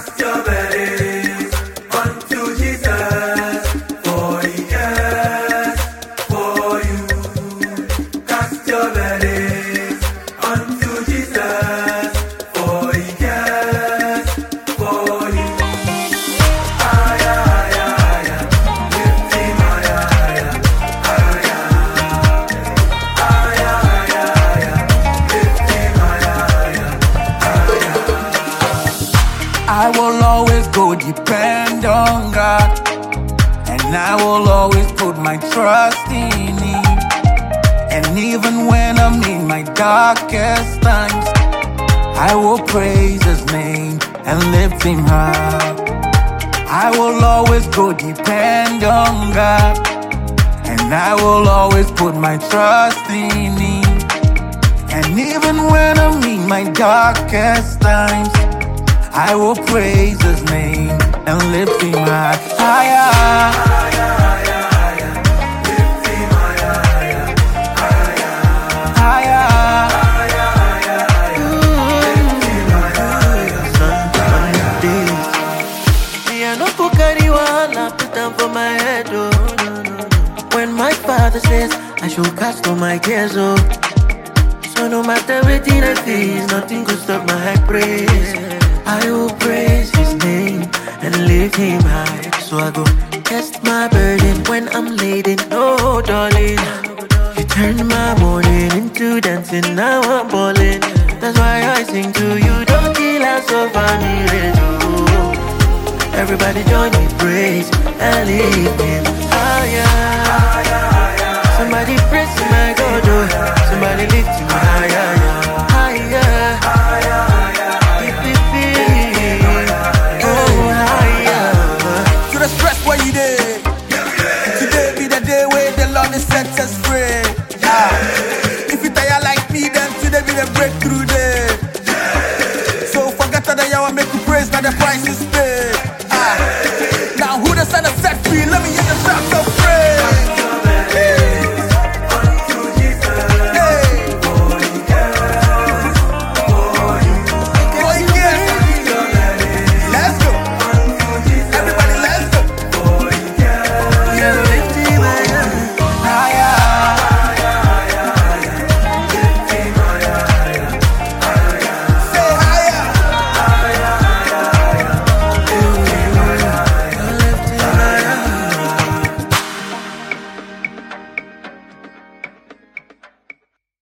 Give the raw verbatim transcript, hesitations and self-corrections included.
Cast your burdens unto Jesus, for He cares for you. Cast your burdens unto Jesus, for He cares for you. Aya, aya, aya, lift Him higher, higher, aya, aya, aya, lift Him higher, higher. I will always go depend on God, and I will always put my trust in Him. And even when I'm in my darkest times, I will praise His name and lift Him high. I will always go depend on God, and I will always put my trust in Him. And even when I'm in my darkest times, I will praise His name and lift Him high. Higher, higher, higher, lift Him higher, higher, higher, higher, higher, lift Him higher. Some days, me I no go carry one, I put them for my head, oh. When my father says I should cast all my cares, oh. So no matter what I face, nothing could stop my high praise. I will praise His name and lift Him high. So I go cast my burden when I'm laden. Oh, darling, you turned my morning into dancing. Now I'm balling. That's why I sing to you. Don't kill us so family. Everybody join me, praise and lift Him higher. Somebody praise my God, oh. Somebody lift Him higher, higher, higher. Where you dey? Today be the day where the Lord is set us free. Ah. If you tire like me, then today be the breakthrough day. So forget that I want make you praise, but the price is